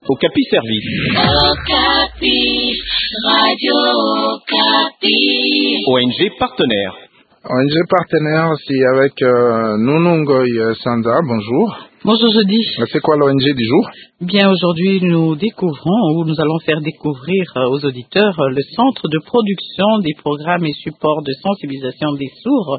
Okapi Service. Okapi, Radio Okapi. ONG partenaire. ONG partenaire, c'est avec Nunungoy Sanda. Bonjour. Bonjour Jeudi. C'est quoi l'ONG du jour? Bien, aujourd'hui nous découvrons, ou nous allons faire découvrir aux auditeurs le centre de production des programmes et supports de sensibilisation des sourds,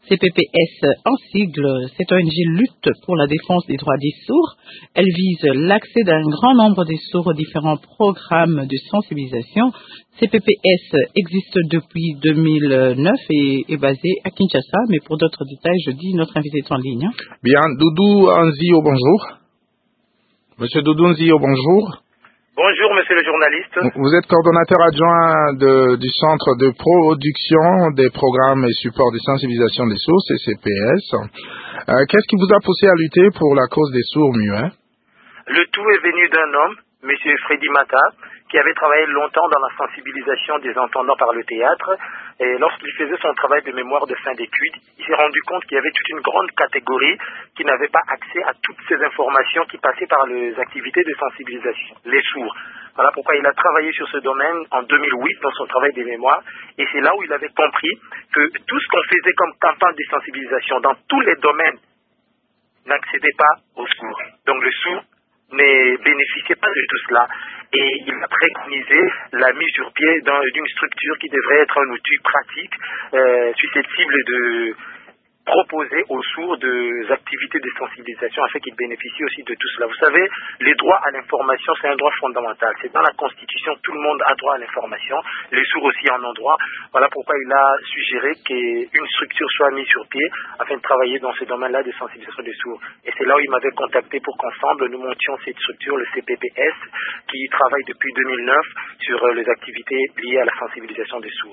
CPPS en sigle. Cette ONG lutte pour la défense des droits des sourds. Elle vise l'accès d'un grand nombre des sourds aux différents programmes de sensibilisation. CPPS existe depuis 2009 et est basé à Kinshasa, mais pour d'autres détails, je dis notre invité est en ligne. Bien, Doudou Nzio, bonjour. Monsieur Doudou Nzio, bonjour. Bonjour, monsieur le journaliste. Vous êtes coordonnateur adjoint du Centre de production des programmes et supports de sensibilisation des sourds, CPPS. Qu'est-ce qui vous a poussé à lutter pour la cause des sourds muets? Le tout est venu d'un homme, monsieur Freddy Mata, qui avait travaillé longtemps dans la sensibilisation des entendants par le théâtre. Et lorsqu'il faisait son travail de mémoire de fin d'études, il s'est rendu compte qu'il y avait toute une grande catégorie qui n'avait pas accès à toutes ces informations qui passaient par les activités de sensibilisation, les sourds. Voilà pourquoi il a travaillé sur ce domaine en 2008 dans son travail de mémoire. Et c'est là où il avait compris que tout ce qu'on faisait comme campagne de sensibilisation dans tous les domaines n'accédait pas aux sourds. Donc le sourd ne bénéficiait pas de tout cela. Et il a préconisé la mise sur pied d'une structure qui devrait être un outil pratique, susceptible de proposer aux sourds des activités de sensibilisation afin qu'ils bénéficient aussi de tout cela. Vous savez, les droits à l'information, c'est un droit fondamental. C'est dans la Constitution, tout le monde a droit à l'information. Les sourds aussi en ont droit. Voilà pourquoi il a suggéré qu'une structure soit mise sur pied afin de travailler dans ce domaine-là de sensibilisation des sourds. Et c'est là où il m'avait contacté pour qu'ensemble, nous montions cette structure, le CPPS, qui travaille depuis 2009 sur les activités liées à la sensibilisation des sourds.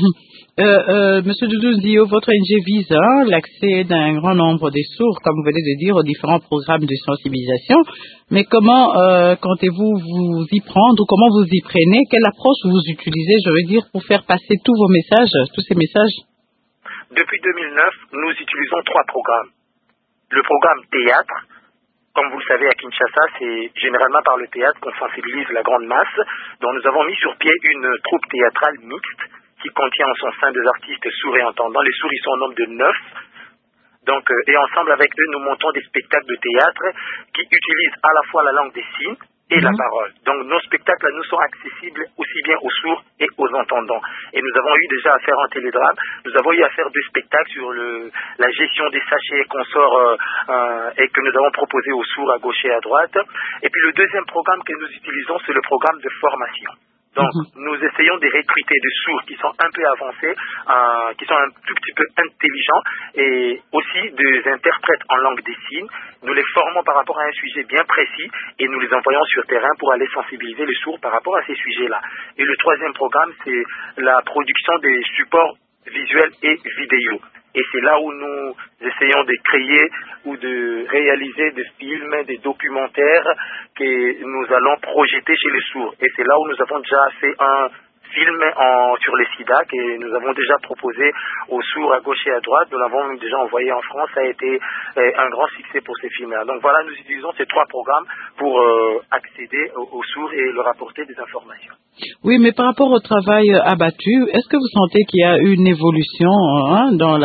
Monsieur Doudou Nzio, votre ONG vise l'accès d'un grand nombre des sourds, comme vous venez de dire, aux différents programmes de sensibilisation. Mais comment comptez-vous vous y prendre ou comment vous y prenez? Quelle approche vous utilisez, je veux dire, pour faire passer tous vos messages, tous ces messages? Depuis 2009, nous utilisons 3 programmes. Le programme théâtre. Comme vous le savez, à Kinshasa, c'est généralement par le théâtre qu'on sensibilise la grande masse. Donc nous avons mis sur pied une troupe théâtrale mixte qui contient en son sein des artistes sourds et entendants. Les sourds, ils sont au nombre de 9. Donc, et ensemble avec eux, nous montons des spectacles de théâtre qui utilisent à la fois la langue des signes et la parole. Donc, nos spectacles nous sont accessibles aussi bien aux sourds et aux entendants. Et nous avons eu déjà à faire un télédrame. Nous avons eu à faire 2 spectacles sur la gestion des sachets qu'on sort et que nous avons proposé aux sourds à gauche et à droite. Et puis, le deuxième programme que nous utilisons, c'est le programme de formation. Donc, nous essayons de recruter des sourds qui sont un peu avancés, qui sont un tout petit peu intelligents, et aussi des interprètes en langue des signes. Nous les formons par rapport à un sujet bien précis, et nous les envoyons sur terrain pour aller sensibiliser les sourds par rapport à ces sujets-là. Et le troisième programme, c'est la production des supports visuels et vidéo. Et c'est là où nous essayons de créer ou de réaliser des films, des documentaires que nous allons projeter chez les sourds. Et c'est là où nous avons déjà fait un film sur les sida que nous avons déjà proposé aux sourds à gauche et à droite. Nous l'avons déjà envoyé en France. Ça a été un grand succès pour ces films-là. Donc voilà, nous utilisons ces 3 programmes pour accéder aux sourds et leur apporter des informations. Oui, mais par rapport au travail abattu, est-ce que vous sentez qu'il y a une évolution dans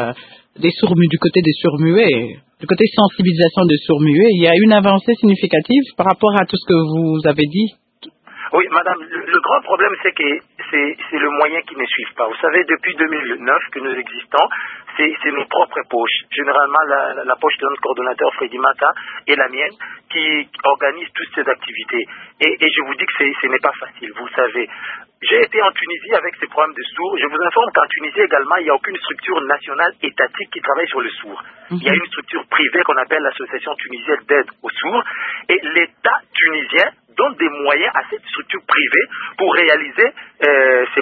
du côté des sourds-muets, du côté sensibilisation des sourds-muets? Il y a une avancée significative par rapport à tout ce que vous avez dit? Oui, madame, le grand problème, c'est que c'est le moyen qui ne suit pas. Vous savez, depuis 2009 que nous existons, c'est nos propres poches. Généralement, la poche de notre coordonnateur Freddy Mata et la mienne qui organisent toutes ces activités. Et je vous dis que ce n'est pas facile, vous le savez. J'ai été en Tunisie avec ces programmes de sourds. Je vous informe qu'en Tunisie également, il n'y a aucune structure nationale étatique qui travaille sur le sourd. Il y a une structure privée qu'on appelle l'Association tunisienne d'aide aux sourds. Et l'État tunisien donne des moyens à cette structure privée pour réaliser ces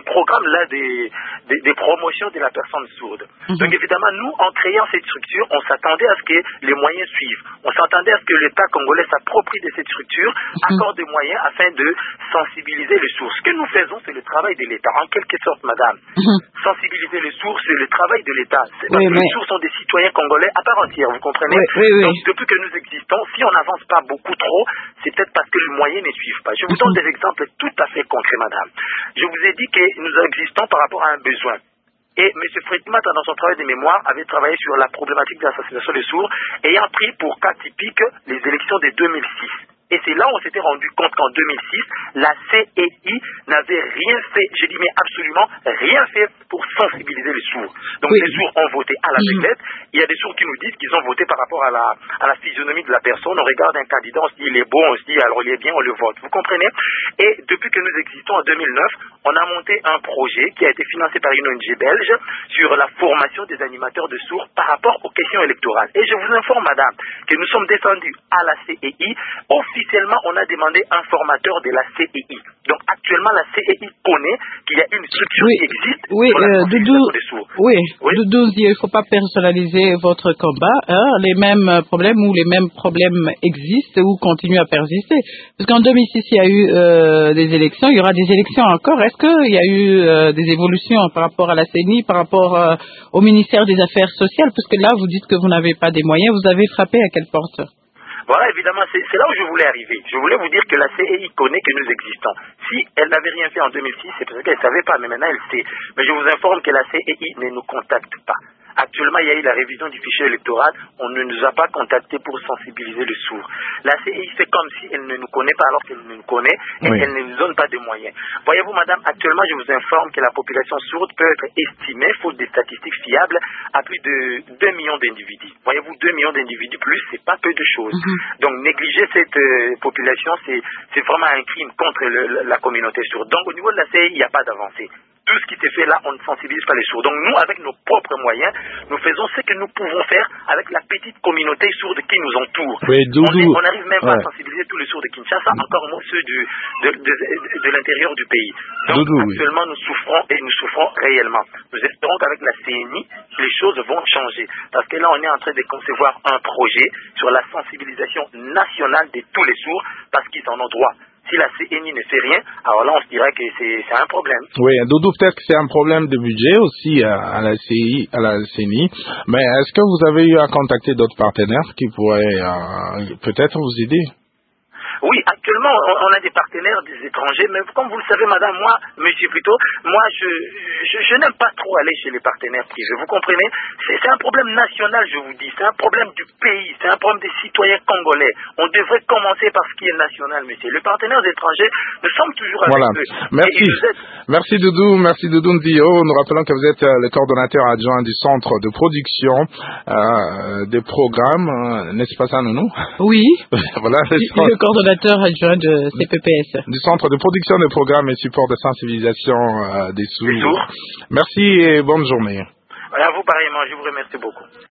programme là des promotions de la personne sourde. Donc évidemment, nous, en créant cette structure, on s'attendait à ce que les moyens suivent. On s'attendait à ce que l'État congolais s'approprie de cette structure, accorde des moyens afin de sensibiliser les sourds. Ce que nous faisons, c'est le travail de l'État, en quelque sorte, madame. Sensibiliser les sourds, c'est le travail de l'État. Les sourds sont des citoyens congolais à part entière, vous comprenez? Donc depuis que nous existons, si on n'avance pas beaucoup trop, c'est peut-être parce que les moyens ne suivent pas. Je vous donne des exemples tout à fait concrets, madame. Je vous ai dit que nous existons par rapport à un besoin. Et M. Fritmat, dans son travail de mémoire, avait travaillé sur la problématique de l'assassination des sourds, ayant pris pour cas typique les élections de 2006. Et c'est là où on s'était rendu compte qu'en 2006, la CEI n'avait rien fait, je dis mais absolument rien fait pour sensibiliser les sourds. Donc les sourds ont voté à la l'aveuglette. Il y a des sourds qui nous disent qu'ils ont voté par rapport à la physionomie de la personne. On regarde un candidat, on se dit il est beau, on se dit alors il est bien, on le vote. Vous comprenez? Et depuis que nous existons en 2009, on a monté un projet qui a été financé par une ONG belge sur la formation des animateurs de sourds par rapport aux questions électorales. Et je vous informe, madame, que nous sommes descendus à la CEI. Officiellement, on a demandé un formateur de la CEI. Donc actuellement, la CEI connaît qu'il y a une structure qui existe pour la sensibilisation des sourds. Doudou, il ne faut pas personnaliser votre combat. Les mêmes problèmes ou les mêmes problèmes existent ou continuent à persister. Parce qu'en 2006, il y a eu des élections, il y aura des élections encore. Est-ce qu'il y a eu des évolutions par rapport à la CENI, par rapport au ministère des Affaires sociales? Parce que là, vous dites que vous n'avez pas des moyens. Vous avez frappé à quelle porte? Voilà, évidemment, c'est là où je voulais arriver. Je voulais vous dire que la CEI connaît que nous existons. Si elle n'avait rien fait en 2006, c'est parce qu'elle ne savait pas, mais maintenant elle sait. Mais je vous informe que la CEI ne nous contacte pas. Actuellement, il y a eu la révision du fichier électoral. On ne nous a pas contactés pour sensibiliser les sourds. La CEI fait comme si elle ne nous connaît pas alors qu'elle nous connaît et elle ne nous donne pas de moyens. Voyez-vous, madame, actuellement, je vous informe que la population sourde peut être estimée, faute des statistiques fiables, à plus de 2 millions d'individus. Voyez-vous, 2 millions d'individus plus, c'est pas peu de choses. Donc, négliger cette population, c'est vraiment un crime contre la communauté sourde. Donc, au niveau de la CEI, il n'y a pas d'avancée. Tout ce qui s'est fait là, on ne sensibilise pas les sourds. Donc nous, avec nos propres moyens, nous faisons ce que nous pouvons faire avec la petite communauté sourde qui nous entoure. On n'arrive même pas à sensibiliser tous les sourds de Kinshasa, encore moins ceux de l'intérieur du pays. Donc actuellement, nous souffrons et nous souffrons réellement. Nous espérons qu'avec la CENI, les choses vont changer. Parce que là, on est en train de concevoir un projet sur la sensibilisation nationale de tous les sourds, parce qu'ils en ont droit. Si la CENI ne fait rien, alors là, on se dirait que c'est un problème. Oui, Doudou, peut-être que c'est un problème de budget aussi à la CENI. Mais est-ce que vous avez eu à contacter d'autres partenaires qui pourraient peut-être vous aider? Oui, actuellement, on a des partenaires des étrangers, mais comme vous le savez, madame, moi, monsieur plutôt, moi, je n'aime pas trop aller chez les partenaires privés. Vous comprenez? C'est un problème national, je vous dis. C'est un problème du pays. C'est un problème des citoyens congolais. On devrait commencer par ce qui est national, monsieur. Les partenaires étrangers, nous sommes toujours avec eux. Merci. Merci, Doudou. Merci, Doudou Ndio. Nous rappelons que vous êtes le coordonnateur adjoint du centre de production des programmes. N'est-ce pas ça, Nounou? Oui. Voilà. Le coordonnateur adjoint de CPPS. Du centre de production des programmes et support de sensibilisation des sourds. Merci et bonne journée. Voilà, vous pareillement, je vous remercie beaucoup.